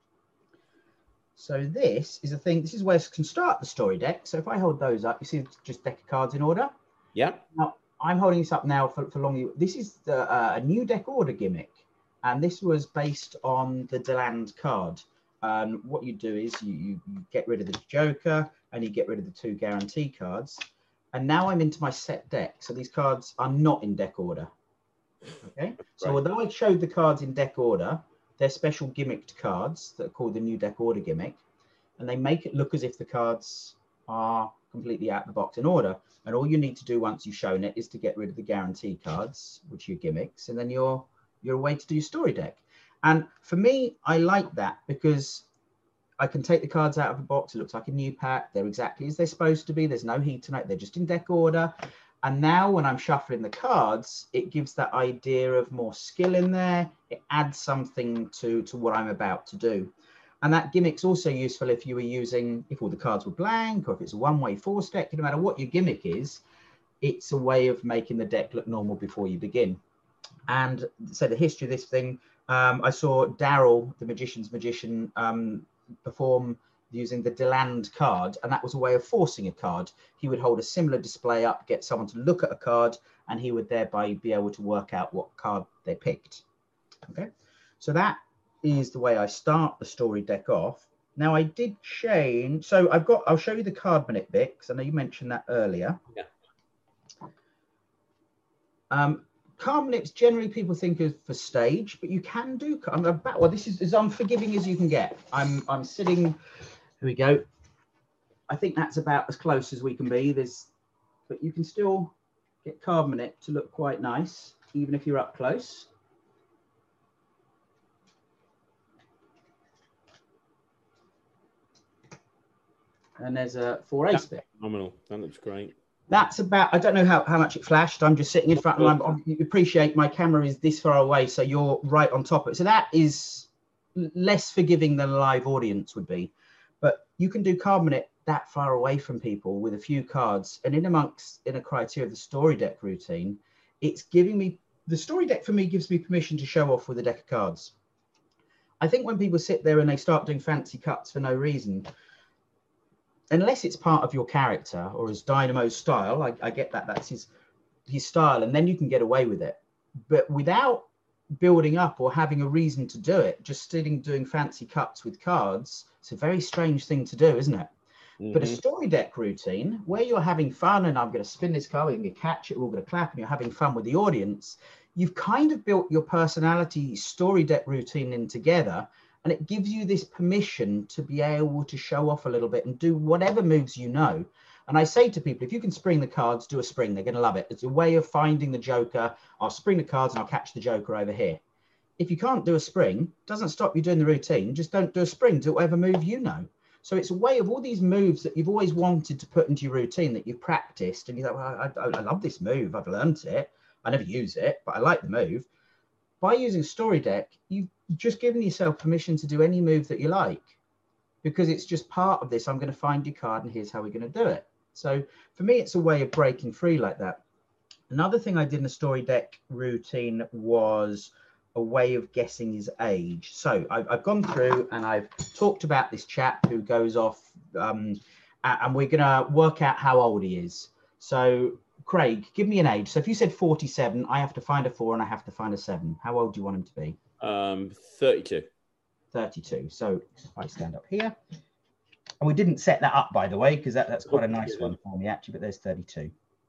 So this is a thing, this is where you can start the story deck. So if I hold those up, you see just deck of cards in order. Yeah. Now, I'm holding this up now for, for long. This is the, uh, a new deck order gimmick. And this was based on the Deland card. Um, what you do is you, you, you get rid of the Joker and you get rid of the two guarantee cards. And now I'm into my set deck. So these cards are not in deck order. Okay. So right. Although I showed the cards in deck order, they're special gimmicked cards that are called the new deck order gimmick. And they make it look as if the cards are completely out of the box in order. And all you need to do once you've shown it is to get rid of the guarantee cards, which are your gimmicks, and then you're you're away to do your story deck. And for me, I like that because I can take the cards out of the box. It looks like a new pack. They're exactly as they're supposed to be. There's no heat tonight. They're just in deck order. And now when I'm shuffling the cards, it gives that idea of more skill in there. It adds something to, to what I'm about to do. And that gimmick's also useful if you were using, if all the cards were blank or if it's a one-way force deck, no matter what your gimmick is, it's a way of making the deck look normal before you begin. And so the history of this thing, um, I saw Daryl, the magician's magician, um, perform using the Deland card, and that was a way of forcing a card. He would hold a similar display up, get someone to look at a card, and he would thereby be able to work out what card they picked. Okay, so that is the way I start the story deck off. Now I did change, so I've got, I'll show you the card minute bit, because I know you mentioned that earlier. Yeah. Um, card minutes generally people think of for stage, but you can do, I'm about, well, this is as unforgiving as you can get. I'm, I'm sitting, here we go. I think that's about as close as we can be. There's, but you can still get card minute to look quite nice, even if you're up close. And there's a four ace bit. Phenomenal. That looks great. That's about, I don't know how, how much it flashed. I'm just sitting in front of them. You appreciate my camera is this far away, so you're right on top of it. So that is less forgiving than a live audience would be. But you can do card minute that far away from people with a few cards. And in amongst, in a criteria of the story deck routine, it's giving me, the story deck for me gives me permission to show off with a deck of cards. I think when people sit there and they start doing fancy cuts for no reason, unless it's part of your character or as Dynamo's style, I, I get that, that's his, his style, and then you can get away with it. But without building up or having a reason to do it, just sitting doing fancy cuts with cards, it's a very strange thing to do, isn't it? Mm-hmm. But a story deck routine where you're having fun, and I'm going to spin this card, we're going to catch it, we're all going to clap, and you're having fun with the audience, you've kind of built your personality story deck routine in together. And it gives you this permission to be able to show off a little bit and do whatever moves you know. And I say to people, if you can spring the cards, do a spring. They're going to love it. It's a way of finding the joker. I'll spring the cards and I'll catch the joker over here. If you can't do a spring, it doesn't stop you doing the routine. Just don't do a spring. Do whatever move you know. So it's a way of all these moves that you've always wanted to put into your routine that you've practiced. And you're like, well, I, I, I love this move. I've learned it. I never use it, but I like the move. By using a story deck, you've just given yourself permission to do any move that you like, because it's just part of this. I'm going to find your card and here's how we're going to do it. So for me, it's a way of breaking free like that. Another thing I did in the story deck routine was a way of guessing his age. So I've, I've gone through and I've talked about this chap who goes off um, and we're going to work out how old he is. So Craig, give me an age. So if you said forty-seven, I have to find a four and I have to find a seven. How old do you want him to be? Um, thirty-two. thirty-two. So if I stand up here. And we didn't set that up, by the way, because that, that's quite a nice one for me, actually, but there's thirty-two.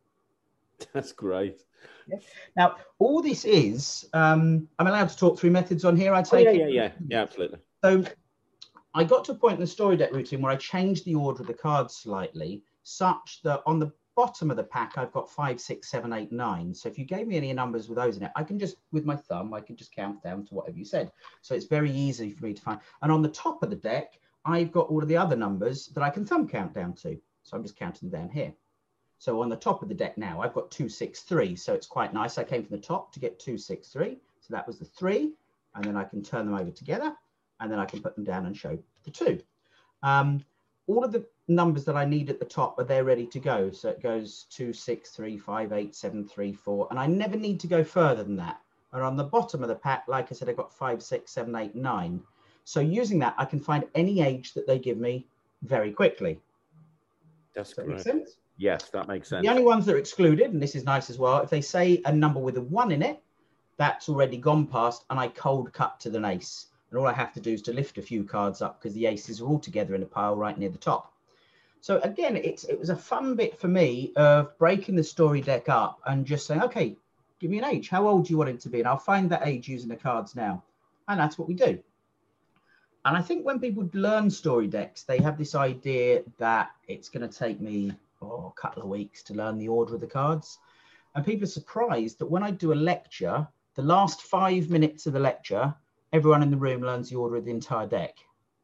That's great. Yeah. Now, all this is, um, I'm allowed to talk through methods on here, I'd say. Oh, yeah, yeah, yeah. Yeah, absolutely. So I got to a point in the story deck routine where I changed the order of the cards slightly, such that on the bottom of the pack, I've got five, six, seven, eight, nine. So if you gave me any numbers with those in it, I can just, with my thumb, I can just count down to whatever you said. So it's very easy for me to find. And on the top of the deck, I've got all of the other numbers that I can thumb count down to. So I'm just counting them down here. So on the top of the deck now, I've got two, six, three. So it's quite nice. I came from the top to get two, six, three. So that was the three. And then I can turn them over together. And then I can put them down and show the two. Um, all of the numbers that I need at the top are there ready to go. So it goes two, six, three, five, eight, seven, three, four. And I never need to go further than that. And on the bottom of the pack, like I said, I've got five, six, seven, eight, nine. So using that, I can find any age that they give me very quickly. That's Does that great. make sense? Yes, that makes sense. The only ones that are excluded, and this is nice as well, if they say a number with a one in it, that's already gone past, and I cold cut to the ace. And all I have to do is to lift a few cards up because the aces are all together in a pile right near the top. So again, it's, it was a fun bit for me of breaking the story deck up and just saying, okay, give me an age. How old do you want it to be? And I'll find that age using the cards now. And that's what we do. And I think when people learn story decks, they have this idea that it's going to take me oh, a couple of weeks to learn the order of the cards. And people are surprised that when I do a lecture, the last five minutes of the lecture, everyone in the room learns the order of the entire deck.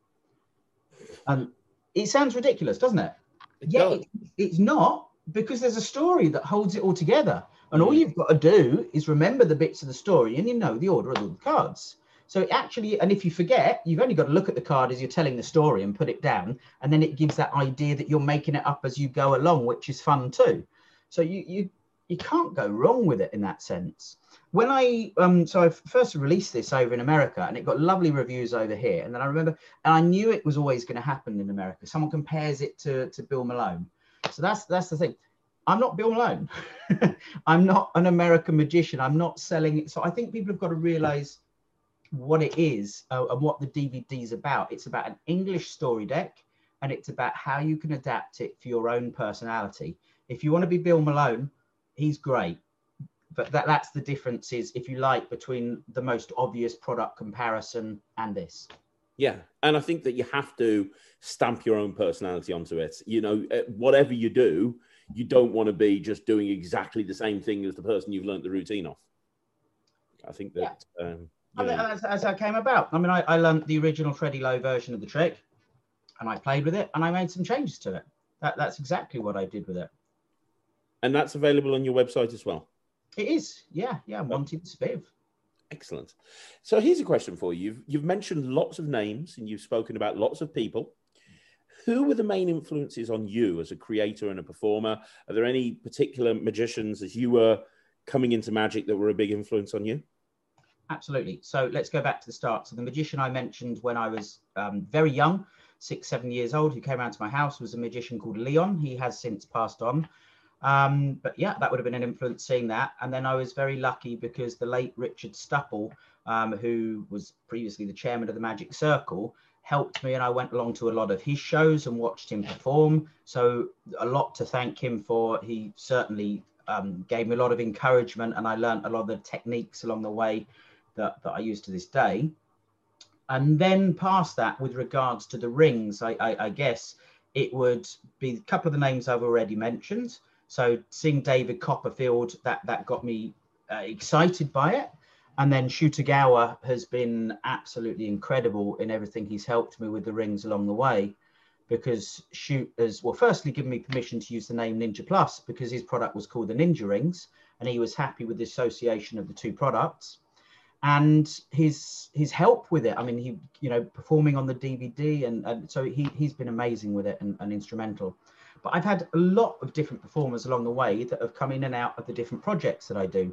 And it sounds ridiculous, doesn't it? It yeah, does. it, it's not, because there's a story that holds it all together. And all you've got to do is remember the bits of the story and you know the order of all the cards. So it actually, and if you forget, you've only got to look at the card as you're telling the story and put it down. And then it gives that idea that you're making it up as you go along, which is fun too. So you, you you can't go wrong with it in that sense. When I, um, so I first released this over in America, and it got lovely reviews over here. And then I remember, and I knew it was always going to happen in America. Someone compares it to, to Bill Malone. So that's, that's the thing. I'm not Bill Malone. I'm not an American magician. I'm not selling it. So I think people have got to realize what it is uh, and what the D V D is about. It's about an English story deck, and it's about how you can adapt it for your own personality. If you want to be Bill Malone, he's great. But that, that's the difference, is, if you like, between the most obvious product comparison and this. Yeah. And I think that you have to stamp your own personality onto it. You know, whatever you do, you don't want to be just doing exactly the same thing as the person you've learned the routine off. I think that... Yeah. Um, I mean, as, as that came about. I mean, I, I learned the original Freddie Lowe version of the trick, and I played with it, and I made some changes to it. That, that's exactly what I did with it. And that's available on your website as well? It is, yeah, yeah, Wanted Spiv. Excellent. So here's a question for you. You've, you've mentioned lots of names, and you've spoken about lots of people. Who were the main influences on you as a creator and a performer? Are there any particular magicians as you were coming into magic that were a big influence on you? Absolutely. So let's go back to the start. So the magician I mentioned when I was um, very young, six, seven years old, who came around to my house, was a magician called Leon. He has since passed on. Um, but yeah, that would have been an influence, seeing that. And then I was very lucky because the late Richard Stupple, um, who was previously the chairman of the Magic Circle, helped me, and I went along to a lot of his shows and watched him perform. So a lot to thank him for. He certainly um, gave me a lot of encouragement, and I learned a lot of the techniques along the way that, that I use to this day. And then past that, with regards to the rings, I, I, I guess it would be a couple of the names I've already mentioned. So seeing David Copperfield, that, that got me uh, excited by it. And then Shutagawa has been absolutely incredible in everything he's helped me with the rings along the way, because Shoot has, well, firstly given me permission to use the name Ninja Plus, because his product was called the Ninja Rings, and he was happy with the association of the two products. And his his help with it, I mean, he, you know, performing on the D V D, and, and so he, he's been amazing with it, and, and instrumental. But I've had a lot of different performers along the way that have come in and out of the different projects that I do.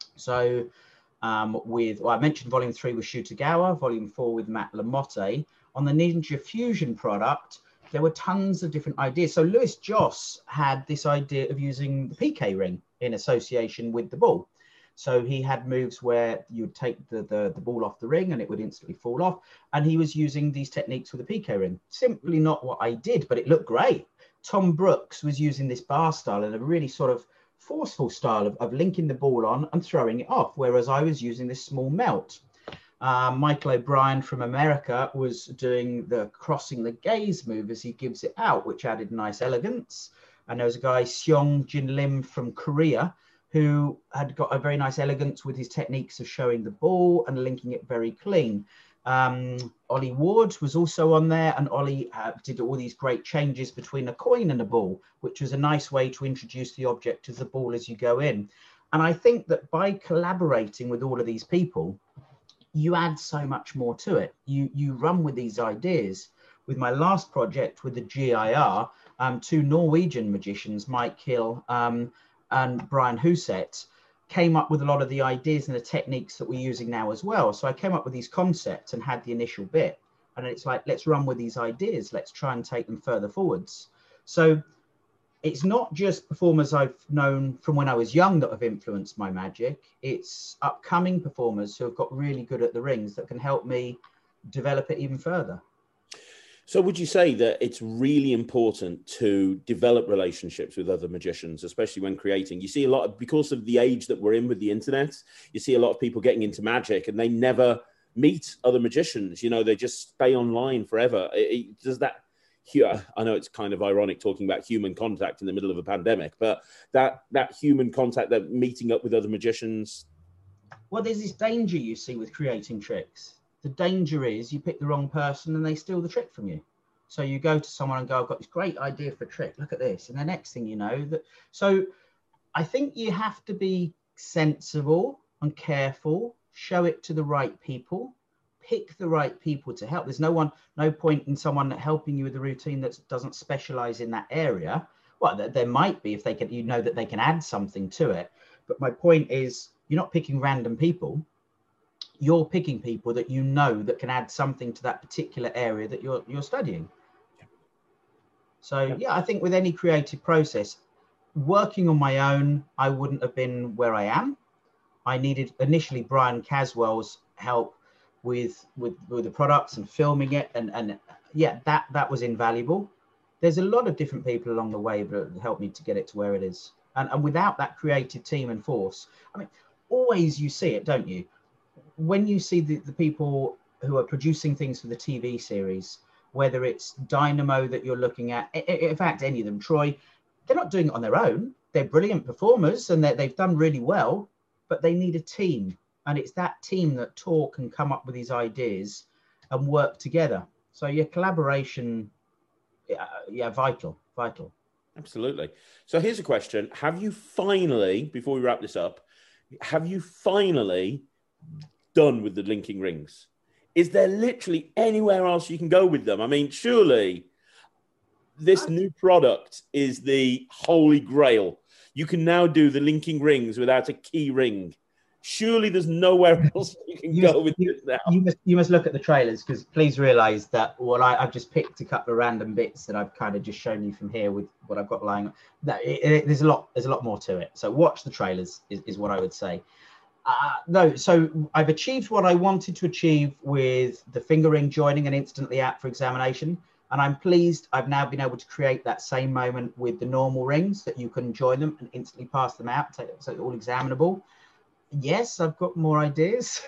So um, with, well, I mentioned volume three with Shutagawa, volume four with Matt Lamotte. On the Ninja Fusion product, there were tons of different ideas. So Lewis Joss had this idea of using the P K ring in association with the ball. So he had moves where you would take the, the, the ball off the ring and it would instantly fall off. And he was using these techniques with the P K ring. Simply not what I did, but it looked great. Tom Brooks was using this bar style in a really sort of forceful style of, of linking the ball on and throwing it off, whereas I was using this small melt. Um, Michael O'Brien from America was doing the crossing the gaze move as he gives it out, which added nice elegance. And there was a guy, Seong Jin Lim from Korea, who had got a very nice elegance with his techniques of showing the ball and linking it very clean. Um, Ollie Ward was also on there, and Ollie uh, did all these great changes between a coin and a ball, which was a nice way to introduce the object as the ball as you go in. And I think that by collaborating with all of these people, you add so much more to it. You, you run with these ideas. With my last project with the G I R, um, two Norwegian magicians, Mike Hill um, and Brian Huset, came up with a lot of the ideas and the techniques that we're using now as well. So I came up with these concepts and had the initial bit. And it's like, let's run with these ideas. Let's try and take them further forwards. So it's not just performers I've known from when I was young that have influenced my magic. It's upcoming performers who have got really good at the rings that can help me develop it even further. So would you say that it's really important to develop relationships with other magicians, especially when creating? You see a lot of, because of the age that we're in with the internet, you see a lot of people getting into magic and they never meet other magicians. You know, they just stay online forever. It, it, does that, yeah, I know it's kind of ironic talking about human contact in the middle of a pandemic, but that, that human contact, that meeting up with other magicians. Well, there's this danger you see with creating tricks. The danger is you pick the wrong person and they steal the trick from you. So you go to someone and go, I've got this great idea for a trick. Look at this. And the next thing you know, that. So I think you have to be sensible and careful, show it to the right people, pick the right people to help. There's no one, no point in someone helping you with a routine that doesn't specialize in that area, Well, there, there might be if they can, you know, that they can add something to it. But my point is, you're not picking random people. You're picking people that you know that can add something to that particular area that you're you're studying. Yeah. So yeah. yeah, I think with any creative process, working on my own, I wouldn't have been where I am. I needed initially Brian Caswell's help with with with the products and filming it, and and yeah, that that was invaluable. There's a lot of different people along the way that helped me to get it to where it is, and and without that creative team and force, I mean, always you see it, don't you? When you see the, the people who are producing things for the T V series, whether it's Dynamo that you're looking at, in fact, any of them, Troy, they're not doing it on their own. They're brilliant performers and they've done really well, but they need a team. And it's that team that talk and come up with these ideas and work together. So your collaboration, yeah, yeah, vital, vital. Absolutely. So here's a question. Have you finally, before we wrap this up, have you finally done with the linking rings? Is there literally anywhere else you can go with them? I mean, surely this new product is the holy grail. You can now do the linking rings without a key ring. Surely there's nowhere else you can you go must, with you, this now. You must, you must look at the trailers, because please realise that well, I, I've just picked a couple of random bits that I've kind of just shown you from here with what I've got lying. That it, it, there's a lot, there's a lot more to it. So watch the trailers is, is what I would say. Uh, no, so I've achieved what I wanted to achieve with the finger ring joining and instantly out for examination. And I'm pleased I've now been able to create that same moment with the normal rings, that you can join them and instantly pass them out, so it's all examinable. Yes, I've got more ideas.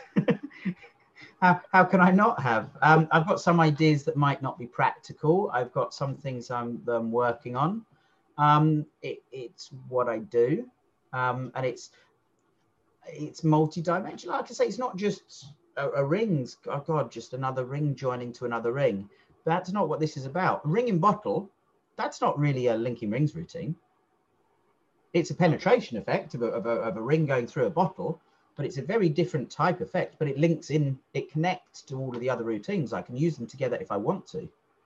how, how can I not have? Um, I've got some ideas that might not be practical. I've got some things I'm, I'm working on. Um, it, it's what I do. Um, and it's it's multi-dimensional. Like I say, it's not just a, a rings. Oh God, just another ring joining to another ring. That's not what this is about. Ring in bottle, that's not really a linking rings routine. It's a penetration effect of a, of, a, of a ring going through a bottle, but it's a very different type effect, but it links in, it connects to all of the other routines. I can use them together if I want to.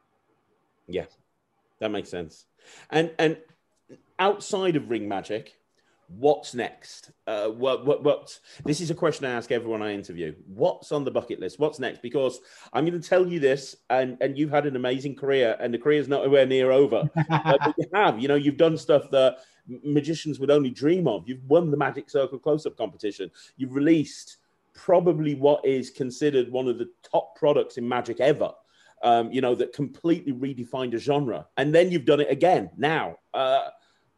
Yeah, that makes sense. And and outside of ring magic, what's next? Uh, what, what, what, this is a question I ask everyone I interview. What's on the bucket list? What's next? Because I'm going to tell you this, and, and you've had an amazing career, and the career's not anywhere near over. But you have, you know, you've done stuff that magicians would only dream of. You've won the Magic Circle close-up competition. You've released probably what is considered one of the top products in magic ever. Um, you know, that completely redefined a genre. And then you've done it again now. Uh,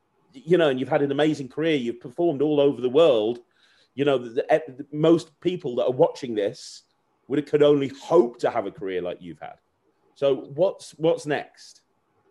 you know, and you've had an amazing career. You've performed all over the world. You know, the, the, the, most people that are watching this would could only hope to have a career like you've had. So what's what's next?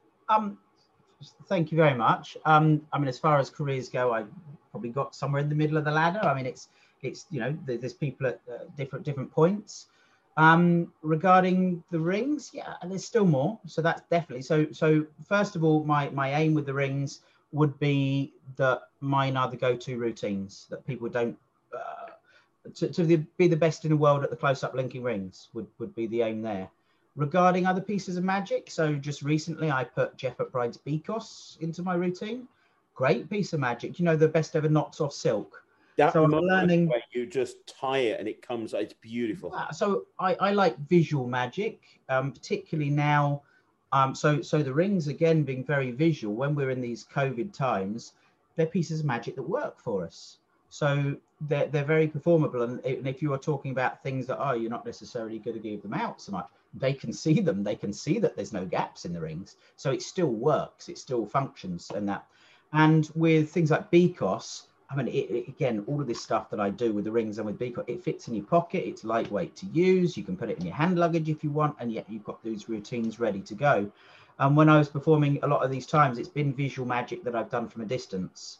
Um, thank you very much. Um, I mean, as far as careers go, I probably got somewhere in the middle of the ladder. I mean, it's it's you know, there's people at uh, different different points. Um, regarding the rings, yeah, there's still more. So that's definitely so. So first of all, my my aim with the rings would be that mine are the go-to routines, that people don't uh, to, to the, be the best in the world at the close-up linking rings would, would be the aim there. Regarding other pieces of magic, so just recently I put Jeff McBride's Bikos into my routine. Great piece of magic, you know, the best ever knots off silk. That so I'm learning where you just tie it and it comes, it's beautiful. Yeah, so I, I like visual magic, um, particularly now. Um, so, so the rings, again, being very visual, when we're in these COVID times, they're pieces of magic that work for us. So they're, they're very performable. And, and if you are talking about things that, oh, you're not necessarily going to give them out so much, they can see them. They can see that there's no gaps in the rings. So it still works. It still functions and that. And with things like Bikos, I mean, it, it, again, all of this stuff that I do with the rings and with Bikos, it fits in your pocket. It's lightweight to use. You can put it in your hand luggage if you want, and yet you've got these routines ready to go. And when I was performing a lot of these times, it's been visual magic that I've done from a distance.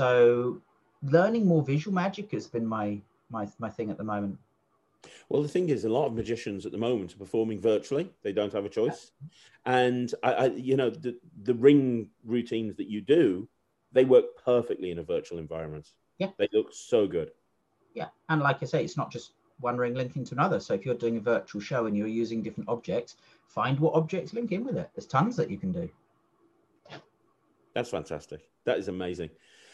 So learning more visual magic has been my my my thing at the moment. Well, the thing is, a lot of magicians at the moment are performing virtually. They don't have a choice. And, I, I you know, the, the ring routines that you do, they work perfectly in a virtual environment. Yeah. They look so good. Yeah. And like I say, it's not just one ring linking to another. So if you're doing a virtual show and you're using different objects, find what objects link in with it. There's tons that you can do. That's fantastic. That is amazing.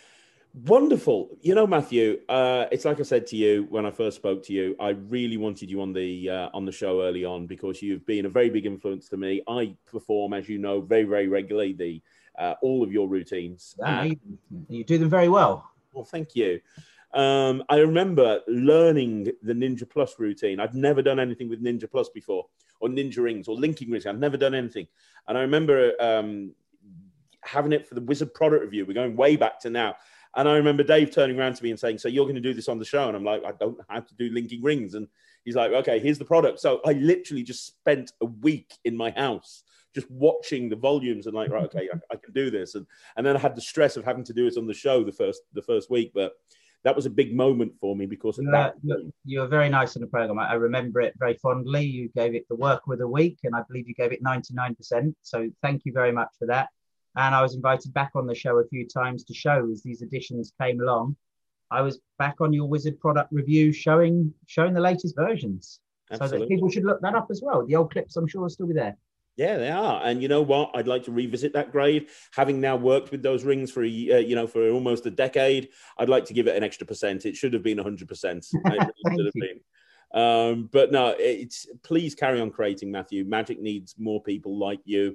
Wonderful. You know, Matthew, uh, it's like I said to you when I first spoke to you, I really wanted you on the uh, on the show early on because you've been a very big influence to me. I perform, as you know, very, very regularly, the uh, all of your routines. Yeah, you, you do them very well. Well, thank you. Um, I remember learning the Ninja Plus routine. I've never done anything with Ninja Plus before, or Ninja Rings, or linking rings. I've never done anything. And I remember um, having it for the Wizard product review. We're going way back to now. And I remember Dave turning around to me and saying, so you're going to do this on the show? And I'm like, I don't have to do linking rings. And he's like, okay, here's the product. So I literally just spent a week in my house just watching the volumes and like, right, okay, I, I can do this. And and then I had the stress of having to do it on the show the first the first week. But that was a big moment for me because of you that. Were, you were very nice in the program. I remember it very fondly. You gave it the work with a week, and I believe you gave it ninety-nine percent. So thank you very much for that. And I was invited back on the show a few times to show as these editions came along. I was back on your Wizard product review showing showing the latest versions. Absolutely. So that people should look that up as well. The old clips, I'm sure, will still be there. Yeah, they are. And you know what? I'd like to revisit that grade. Having now worked with those rings for, a, uh, you know, for almost a decade, I'd like to give it an extra percent. It should have been one hundred percent. It really should have been. Um, but no, it's please carry on creating, Matthew. Magic needs more people like you.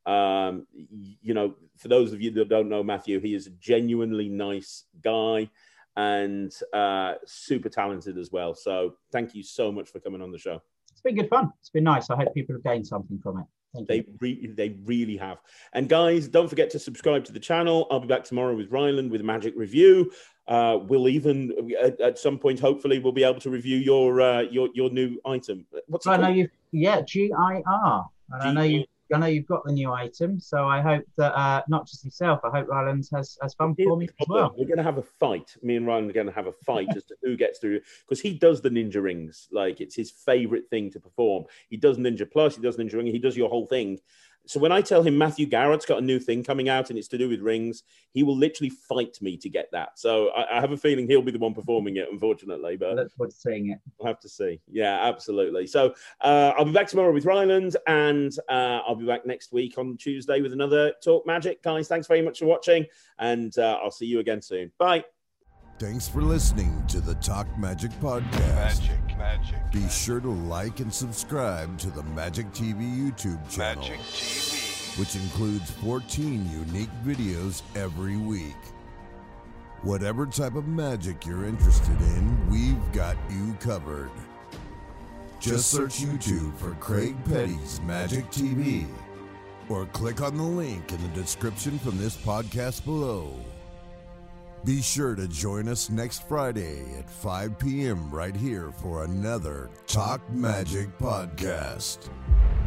Um, you know, for those of you that don't know Matthew, he is a genuinely nice guy and uh, super talented as well. So thank you so much for coming on the show. It's been good fun. It's been nice. I hope people have gained something from it. Thank they re- they really have. And guys, don't forget to subscribe to the channel. I'll be back tomorrow with Ryland with a Magic review. Uh, we'll even at, at some point, hopefully, we'll be able to review your uh, your your new item. What's it I know called? you. Yeah, G I R. And G- I know you. I know you've got the new item, so I hope that uh, not just yourself. I hope Ryland has has fun for me as well. We're going to have a fight. Me and Ryland are going to have a fight as to who gets through, because he does the ninja rings like it's his favorite thing to perform. He does Ninja Plus, he does Ninja Ring, he does your whole thing. So when I tell him Matthew Garrett's got a new thing coming out and it's to do with rings, he will literally fight me to get that. So I, I have a feeling he'll be the one performing it, unfortunately. But I look forward to seeing it. We'll have to see. Yeah, absolutely. So uh, I'll be back tomorrow with Ryland, and uh, I'll be back next week on Tuesday with another Talk Magic. Guys, thanks very much for watching, and uh, I'll see you again soon. Bye. Thanks for listening to the Talk Magic podcast. Magic, magic. Be magic. sure to like and subscribe to the Magic T V YouTube channel, Magic T V. which includes fourteen unique videos every week. Whatever type of magic you're interested in, we've got you covered. Just search YouTube for Craig Petty's Magic T V, or click on the link in the description from this podcast below. Be sure to join us next Friday at five p.m. right here for another Talk Magic podcast.